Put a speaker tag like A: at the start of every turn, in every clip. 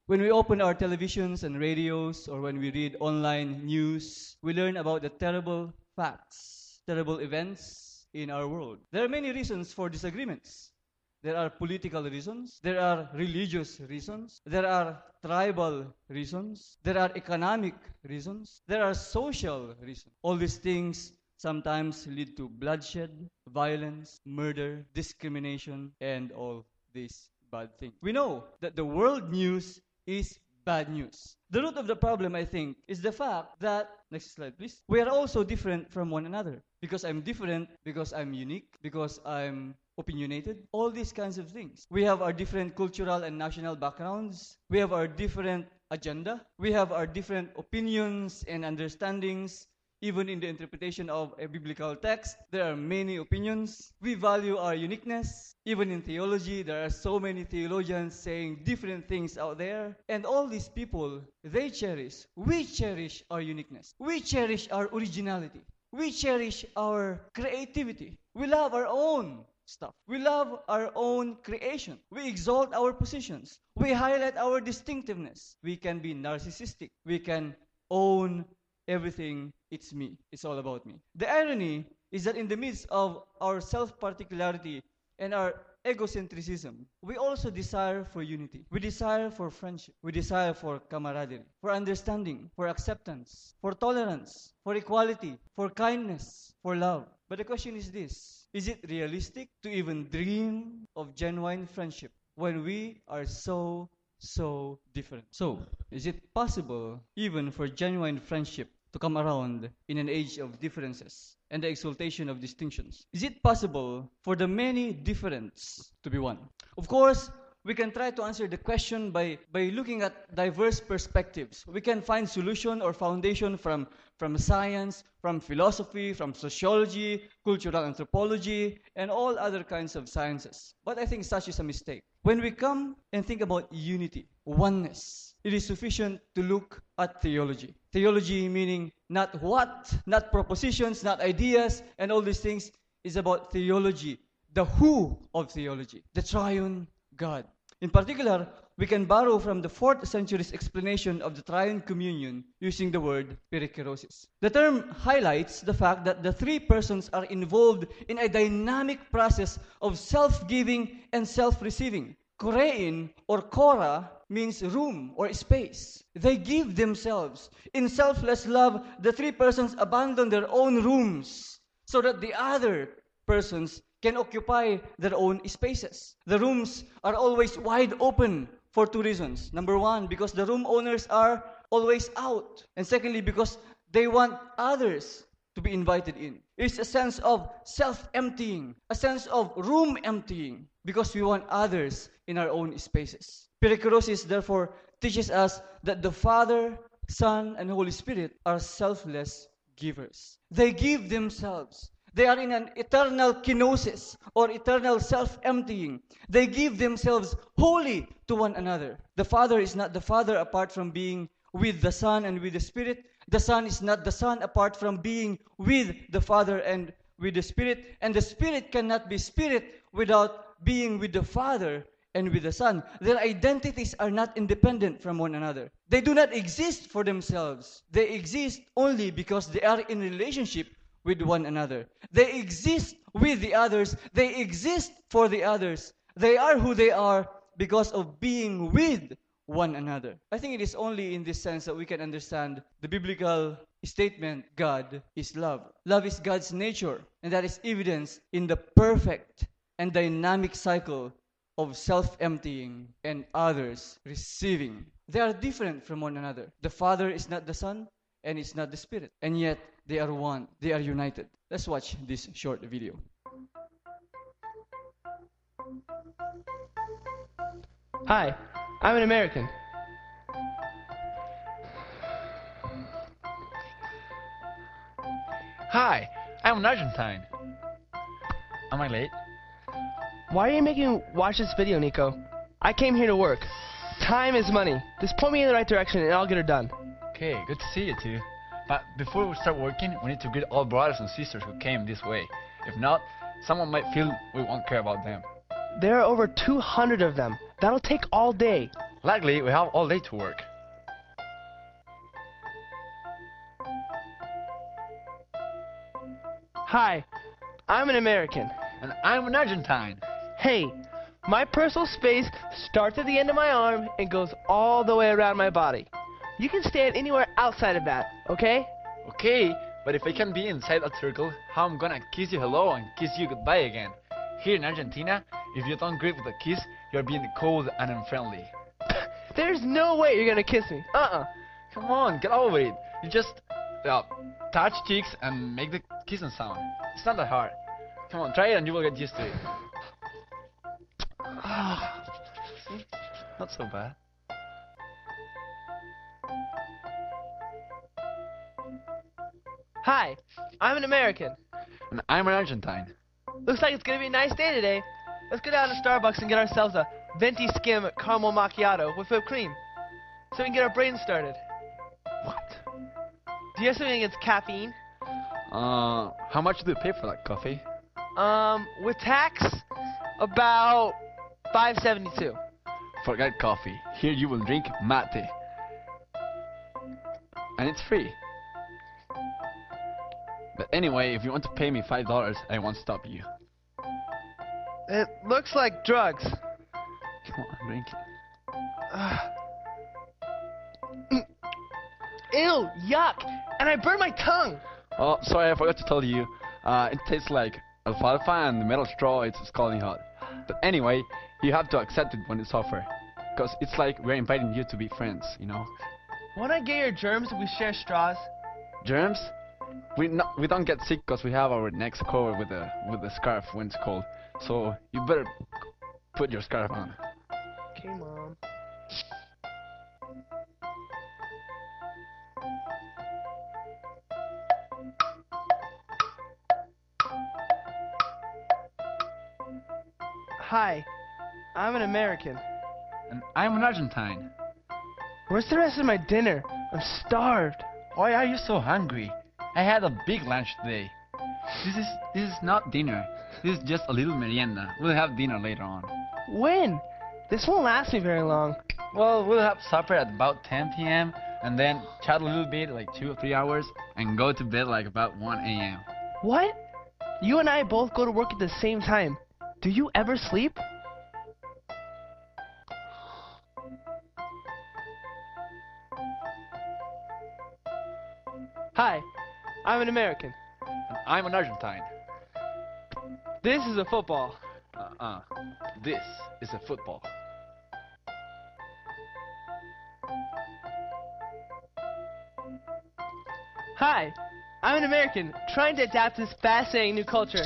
A: When we open our televisions and radios, or when we read online news, we learn about the terrible facts, terrible events in our world. There are many reasons for disagreements. There are political reasons, there are religious reasons, there are tribal reasons, there are economic reasons, there are social reasons. All these things sometimes lead to bloodshed, violence, murder, discrimination, and all these bad things. We know that the world news is bad news. The root of the problem, I think, is the fact that, next slide please, we are also different from one another. Because I'm different, because I'm unique, because I'm opinionated, all these kinds of things. We have our different cultural and national backgrounds. We have our different agenda. We have our different opinions and understandings. Even in the interpretation of a biblical text, there are many opinions. We value our uniqueness. Even in theology, there are so many theologians saying different things out there. And all these people, we cherish our uniqueness. We cherish our originality. We cherish our creativity. We love our own stuff. We love our own creation. We exalt our positions. We highlight our distinctiveness. We can be narcissistic. We can own everything. It's me. It's all about me. The irony is that in the midst of our self-particularity and our egocentrism, we also desire for unity. We desire for friendship. We desire for camaraderie, for understanding, for acceptance, for tolerance, for equality, for kindness, for love. But the question is this: is it realistic to even dream of genuine friendship when we are so different? So, is it possible even for genuine friendship to come around in an age of differences and the exaltation of distinctions? Is it possible for the many difference to be one? Of course, we can try to answer the question by looking at diverse perspectives. We can find solution or foundation from science, from philosophy, from sociology, cultural anthropology, and all other kinds of sciences. But I think such is a mistake. When we come and think about unity, oneness, it is sufficient to look at theology. Theology meaning not what, not propositions, not ideas, and all these things, is about theology, the who of theology, the triune God. In particular, we can borrow from the 4th century's explanation of the triune communion using the word perikerosis. The term highlights the fact that the three persons are involved in a dynamic process of self-giving and self-receiving. Korein or kora means room or space. They give themselves. In selfless love, the three persons abandon their own rooms so that the other persons can occupy their own spaces. The rooms are always wide open for two reasons. Number one, because the room owners are always out. And secondly, because they want others to be invited in. It's a sense of self-emptying, a sense of room emptying, because we want others in our own spaces. Perikerosis, therefore, teaches us that the Father, Son, and Holy Spirit are selfless givers. They give themselves. They are in an eternal kenosis, or eternal self-emptying. They give themselves wholly to one another. The Father is not the Father apart from being with the Son and with the Spirit. The Son is not the Son apart from being with the Father and with the Spirit. And the Spirit cannot be Spirit without being with the Father and with the Son. Their identities are not independent from one another. They do not exist for themselves. They exist only because they are in relationship with one another. They exist with the others. They exist for the others. They are who they are because of being with one another. I think it is only in this sense that we can understand the biblical statement, God is love. Love is God's nature, and that is evidenced in the perfect and dynamic cycle of self-emptying and others receiving. They are different from one another. The Father is not the Son, and it's not the Spirit. And yet, they are one. They are united. Let's watch this short video.
B: Hi, I'm an American.
C: Hi, I'm an Argentine. Am I late?
B: Why are you making me watch this video, Nico? I came here to work. Time is money. Just point me in the right direction and I'll get her done.
C: Okay, good to see you too. But before we start working, we need to greet all brothers and sisters who came this way. If not, someone might feel we won't care about them.
B: There are over 200 of them. That'll take all day.
C: Luckily, we have all day to work.
B: Hi, I'm an American.
C: And I'm an Argentine.
B: Hey, my personal space starts at the end of my arm and goes all the way around my body. You can stand anywhere outside of that, okay?
C: Okay, but if I can be inside that circle, how I'm gonna kiss you hello and kiss you goodbye again? Here in Argentina, if you don't greet with a kiss, you're being cold and unfriendly.
B: There's no way you're gonna kiss me.
C: Come on, get over it. You just touch cheeks and make the kissing sound. It's not that hard. Come on, try it and you will get used to it. See? Not so bad.
B: Hi, I'm an American.
C: And I'm an Argentine.
B: Looks like it's gonna be a nice day today. Let's go down to Starbucks and get ourselves a venti skim caramel macchiato with whipped cream, so we can get our brains started.
C: What?
B: Do you have something against caffeine?
C: How much do you pay for that coffee?
B: With tax, about $5.72.
C: Forget coffee. Here you will drink mate. And it's free. But anyway, if you want to pay me $5, I won't stop you.
B: It looks like drugs.
C: Come on, drink it.
B: Ew, yuck! And I burned my tongue!
C: Oh, sorry, I forgot to tell you. It tastes like alfalfa and the metal straw, it's scalding hot. But anyway, you have to accept it when it's offered. Because it's like we're inviting you to be friends, you know?
B: When I get your germs, we share straws.
C: Germs? We don't get sick because we have our necks covered with a scarf when it's cold. So you better put your scarf on.
B: Okay, Mom. Hi, I'm an American.
C: And I'm an Argentine.
B: Where's the rest of my dinner? I'm starved.
C: Why are you so hungry? I had a big lunch today. This is not dinner. This is just a little merienda. We'll have dinner later on.
B: When? This won't last me very long.
C: Well, we'll have supper at about 10 p.m. and then chat a little bit, like 2 or 3 hours, and go to bed like about 1 a.m.
B: What? You and I both go to work at the same time. Do you ever sleep? Hi, I'm an American.
C: And I'm an Argentine.
B: This is a football.
C: This is a football.
B: Hi, I'm an American trying to adapt to this fascinating new culture.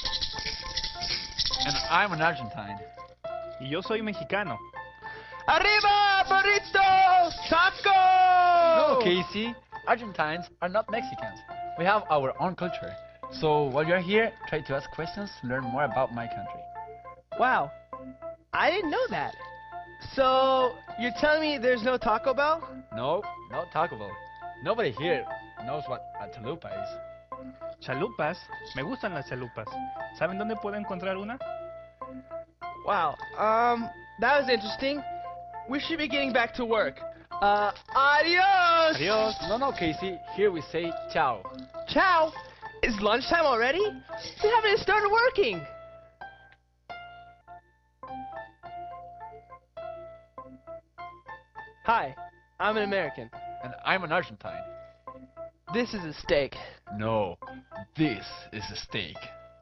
C: And I'm an Argentine.
D: Y yo soy mexicano.
B: Arriba, burrito, taco!
C: No, Casey. Argentines are not Mexicans. We have our own culture. So while you're here, try to ask questions to learn more about my country.
B: Wow, I didn't know that. So, you're telling me there's no Taco Bell?
C: No, no Taco Bell. Nobody here knows what a chalupa is.
D: Chalupas. Me gustan las chalupas. ¿Saben dónde puedo encontrar una?
B: Wow, that was interesting. We should be getting back to work. Adios!
D: Adios.
C: No, Casey. Here we say ciao.
B: Ciao! It's lunchtime already? We haven't even started working! Hi, I'm an American.
C: And I'm an Argentine.
B: This is a steak.
C: No, this is a steak.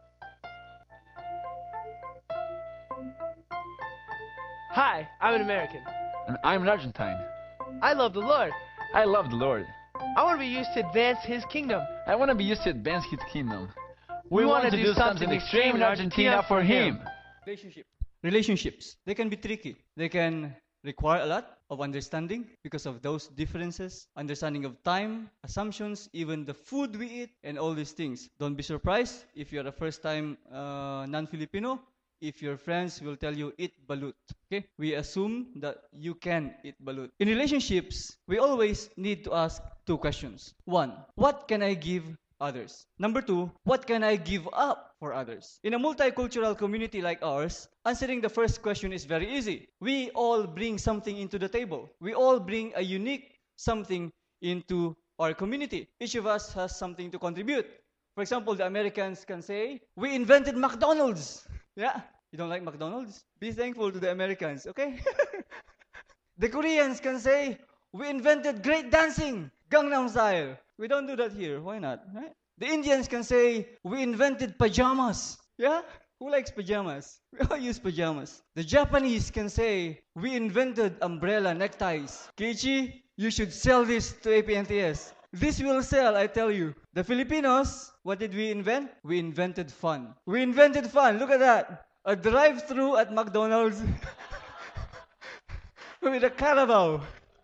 B: Hi, I'm an American.
C: And I'm an Argentine.
B: I love the Lord.
C: I love the Lord.
B: I want to be used to advance His kingdom.
C: I want to be used to advance His kingdom.
B: We
C: want
B: wanna
C: to
B: do
C: do something extreme in Argentina for Him.
A: Relationships, they can be tricky. They can require a lot of understanding because of those differences, understanding of time, assumptions, even the food we eat, and all these things. Don't be surprised if you're a first-time non-Filipino, if your friends will tell you, eat balut. Okay? We assume that you can eat balut. In relationships, we always need to ask two questions. One, what can I give others? Number two, what can I give up for others. In a multicultural community like ours, answering the first question is very easy. We all bring something into the table. We all bring a unique something into our community. Each of us has something to contribute. For example, the Americans can say, we invented McDonald's. Yeah, you don't like McDonald's? Be thankful to the Americans, okay? The Koreans can say, we invented great dancing, Gangnam Style. We don't do that here. Why not? Right? The Indians can say, we invented pajamas. Yeah? Who likes pajamas? We all use pajamas. The Japanese can say, we invented umbrella neckties. Keiichi, you should sell this to APNTS. This will sell, I tell you. The Filipinos, what did we invent? We invented fun. We invented fun. Look at that. A drive-through at McDonald's with a Carabao.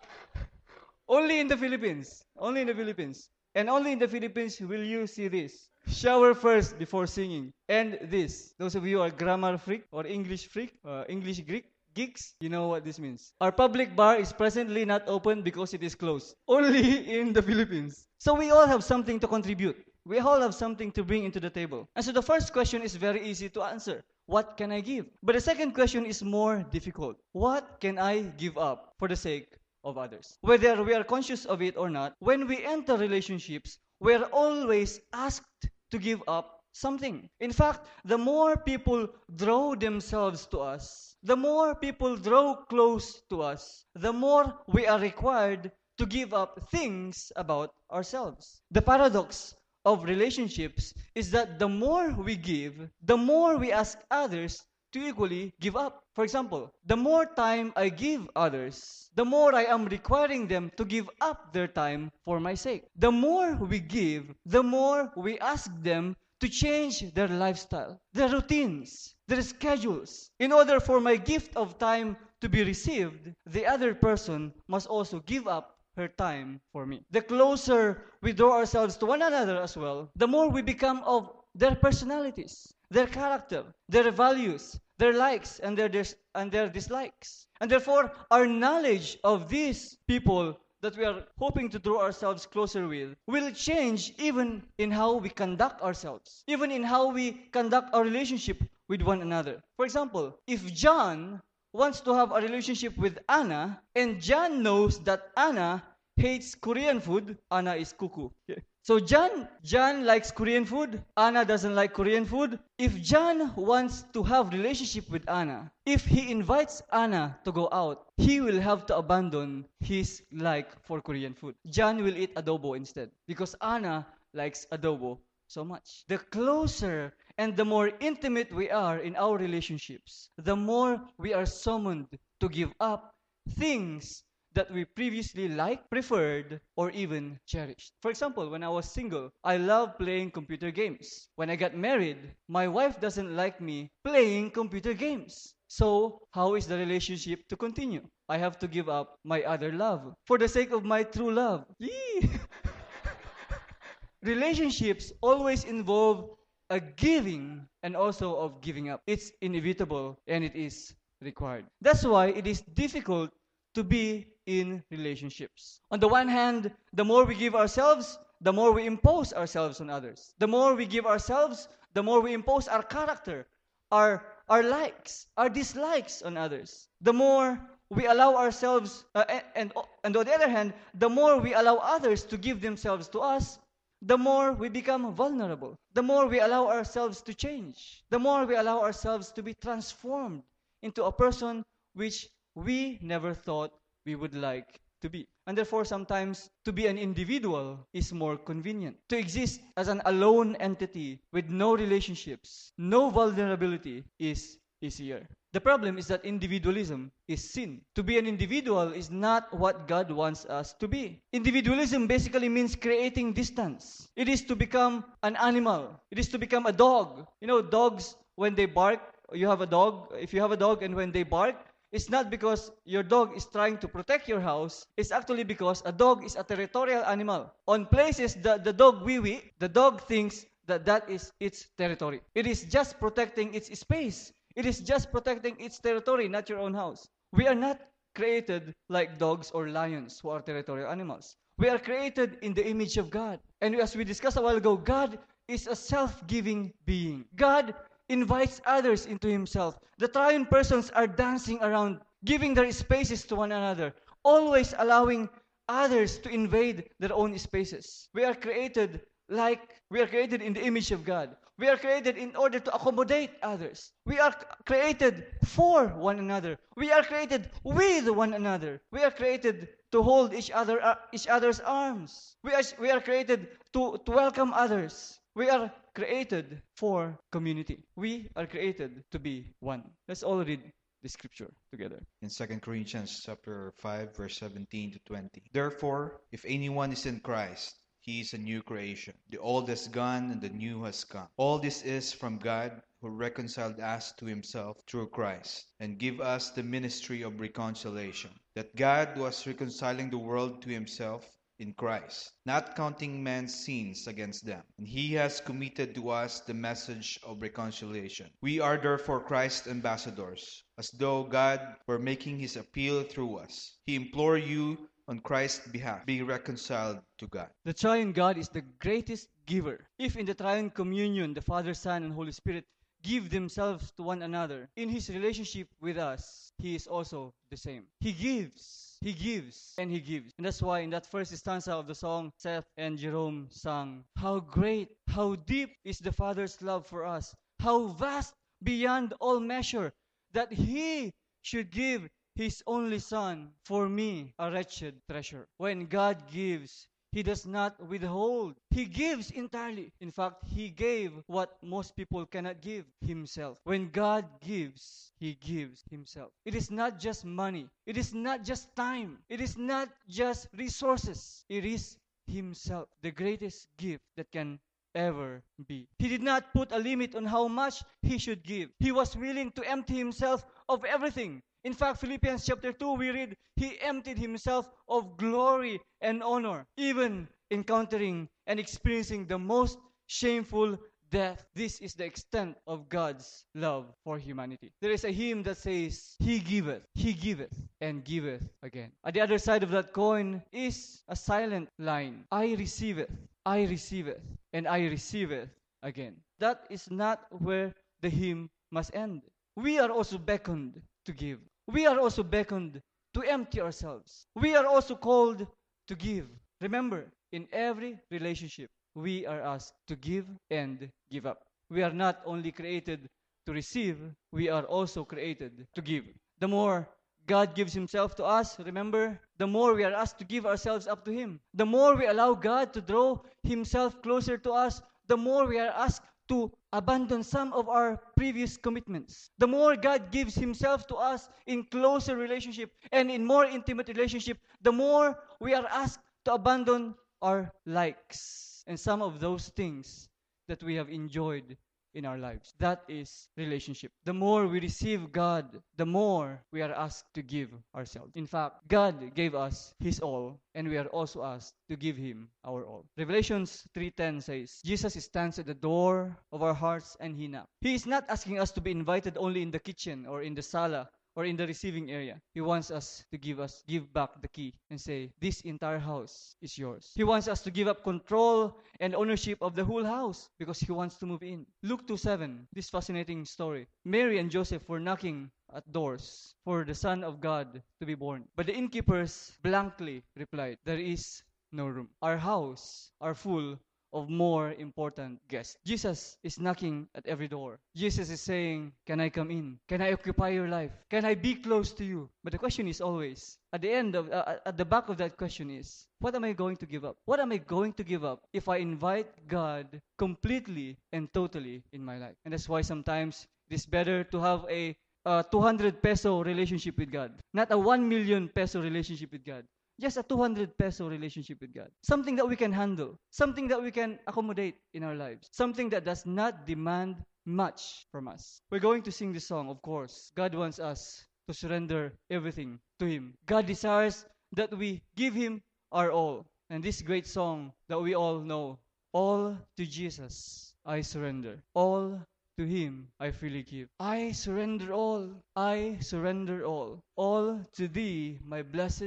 A: Only in the Philippines. Only in the Philippines. And only in the Philippines will you see this. Shower first before singing. And this. Those of you who are grammar freak or English freak, English Greek geeks, you know what this means. Our public bar is presently not open because it is closed. Only in the Philippines. So we all have something to contribute. We all have something to bring into the table. And so the first question is very easy to answer. What can I give? But the second question is more difficult. What can I give up for the sake of others? Whether we are conscious of it or not, when we enter relationships, we are always asked to give up something. In fact, the more people draw themselves to us, the more people draw close to us, the more we are required to give up things about ourselves. The paradox of relationships is that the more we give, the more we ask others to equally give up. For example, the more time I give others, the more I am requiring them to give up their time for my sake. The more we give, the more we ask them to change their lifestyle, their routines, their schedules. In order for my gift of time to be received, the other person must also give up her time for me. The closer we draw ourselves to one another as well, the more we become of their personalities, their character, their values, their likes and their dislikes. And therefore, our knowledge of these people that we are hoping to draw ourselves closer with will change even in how we conduct ourselves, even in how we conduct our relationship with one another. For example, if John wants to have a relationship with Anna, and John knows that Anna hates Korean food, Anna is cuckoo. So John likes Korean food, Anna doesn't like Korean food. If John wants to have relationship with Anna, if he invites Anna to go out, he will have to abandon his like for Korean food. John will eat adobo instead because Anna likes adobo so much. The closer and the more intimate we are in our relationships, the more we are summoned to give up things that we previously liked, preferred, or even cherished. For example, when I was single, I loved playing computer games. When I got married, my wife doesn't like me playing computer games. So, how is the relationship to continue? I have to give up my other love for the sake of my true love. Yee! Relationships always involve a giving and also of giving up. It's inevitable and it is required. That's why it is difficult to be in relationships. On the one hand, the more we give ourselves, the more we impose ourselves on others. The more we give ourselves, the more we impose our character, our likes, our dislikes on others. The more we allow ourselves, and on the other hand, the more we allow others to give themselves to us, the more we become vulnerable. The more we allow ourselves to change. The more we allow ourselves to be transformed into a person which we never thought we would like to be. And therefore, sometimes to be an individual is more convenient. To exist as an alone entity with no relationships, no vulnerability is easier. The problem is that individualism is sin. To be an individual is not what God wants us to be. Individualism basically means creating distance. It is to become an animal. It is to become a dog. You know, dogs, when they bark, you have a dog. If you have a dog and when they bark, it's not because your dog is trying to protect your house. It's actually because a dog is a territorial animal. On places the dog wee-wee, the dog thinks that is its territory. It is just protecting its space. It is just protecting its territory, not your own house. We are not created like dogs or lions who are territorial animals. We are created in the image of God. And as we discussed a while ago, God is a self-giving being. God invites others into himself. The triune persons are dancing around, giving their spaces to one another, always allowing others to invade their own spaces. We are created in the image of God. We are created in order to accommodate others. We are created for one another. We are created with one another. We are created to hold each other's arms. We are created to welcome others. We are created for community. We are created to be one. Let's all read the scripture together.
E: In 2 Corinthians chapter 5, verse 17 to 20. Therefore, if anyone is in Christ, he is a new creation. The old has gone and the new has come. All this is from God, who reconciled us to himself through Christ, and give us the ministry of reconciliation. That God was reconciling the world to himself in Christ, not counting men's sins against them. And he has committed to us the message of reconciliation. We are therefore Christ's ambassadors, as though God were making his appeal through us. He implored you on Christ's behalf, be reconciled to God.
A: The triune God is the greatest giver. If in the triune communion, the Father, Son, and Holy Spirit give themselves to one another, in his relationship with us, he is also the same. He gives, and he gives. And that's why in that first stanza of the song, Seth and Jerome sang, how great, how deep is the Father's love for us, how vast beyond all measure, that he should give his only Son for me, a wretched treasure. When God gives, he does not withhold. He gives entirely. In fact, he gave what most people cannot give, himself. When God gives, he gives himself. It is not just money. It is not just time. It is not just resources. It is himself, the greatest gift that can ever be. He did not put a limit on how much he should give. He was willing to empty himself of everything. In fact, Philippians chapter 2, we read, he emptied himself of glory and honor, even encountering and experiencing the most shameful death. This is the extent of God's love for humanity. There is a hymn that says, he giveth, and giveth again. At the other side of that coin is a silent line. I receiveth, and I receiveth again. That is not where the hymn must end. We are also beckoned to give. We are also beckoned to empty ourselves. We are also called to give. Remember, in every relationship, we are asked to give and give up. We are not only created to receive, we are also created to give. The more God gives himself to us, remember, the more we are asked to give ourselves up to him. The more we allow God to draw himself closer to us, the more we are asked to abandon some of our previous commitments. The more God gives himself to us in closer relationship and in more intimate relationship, the more we are asked to abandon our likes and some of those things that we have enjoyed in our lives. That is relationship. The more we receive God, the more we are asked to give ourselves. In fact, God gave us his all, and we are also asked to give him our all. Revelations 3:10 says, Jesus stands at the door of our hearts and he knocks. He is not asking us to be invited only in the kitchen or in the sala or in the receiving area. He wants us to give back the key and say, this entire house is yours. He wants us to give up control and ownership of the whole house because he wants to move in. Luke 2:7, this fascinating story. Mary and Joseph were knocking at doors for the Son of God to be born. But the innkeepers blankly replied, there is no room. Our house are full of more important guests. Jesus is knocking at every door. Jesus is saying, can I come in? Can I occupy your life? Can I be close to you? But the question is always, at the back of that question is, what am I going to give up? What am I going to give up if I invite God completely and totally in my life? And that's why sometimes it is better to have a 200 peso relationship with God, not a 1 million peso relationship with God. Just a 200 peso relationship with God. Something that we can handle. Something that we can accommodate in our lives. Something that does not demand much from us. We're going to sing this song, of course. God wants us to surrender everything to him. God desires that we give him our all. And this great song that we all know, all to Jesus I surrender. All to him I freely give. I surrender all. I surrender all. All to thee, my blessed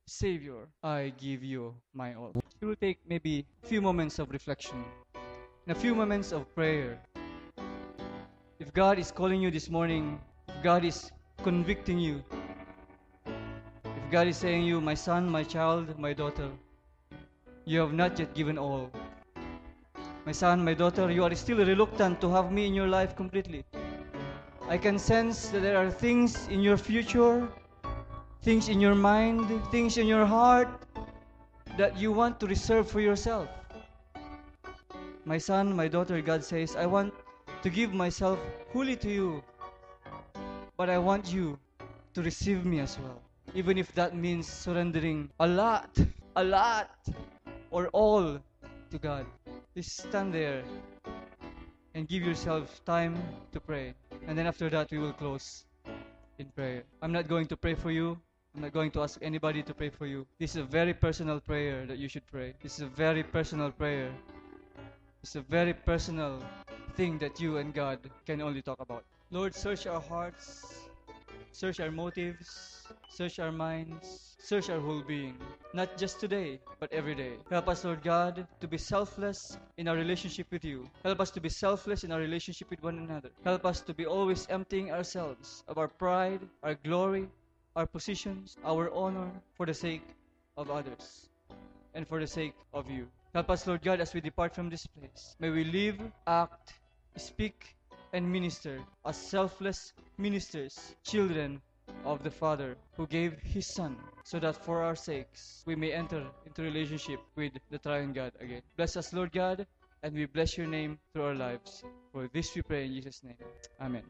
A: Savior, I give you my all. We will take maybe a few moments of reflection and a few moments of prayer. If God is calling you this morning, if God is convicting you, if God is saying you, my son, my child, my daughter, you have not yet given all. My son, my daughter, you are still reluctant to have me in your life completely. I can sense that there are things in your future, things in your mind, things in your heart that you want to reserve for yourself. My son, my daughter, God says, I want to give myself wholly to you, but I want you to receive me as well. Even if that means surrendering a lot, or all to God. Please stand there and give yourself time to pray. And then after that, we will close in prayer. I'm not going to pray for you. I'm not going to ask anybody to pray for you. This is a very personal prayer that you should pray. This is a very personal prayer. It's a very personal thing that you and God can only talk about. Lord, search our hearts, search our motives, search our minds, search our whole being. Not just today, but every day. Help us, Lord God, to be selfless in our relationship with you. Help us to be selfless in our relationship with one another. Help us to be always emptying ourselves of our pride, our glory, our positions, our honor, for the sake of others and for the sake of you. Help us, Lord God, as we depart from this place. May we live, act, speak, and minister as selfless ministers, children of the Father who gave His Son, so that for our sakes we may enter into relationship with the Triune God again. Bless us, Lord God, and we bless your name through our lives. For this we pray in Jesus' name. Amen.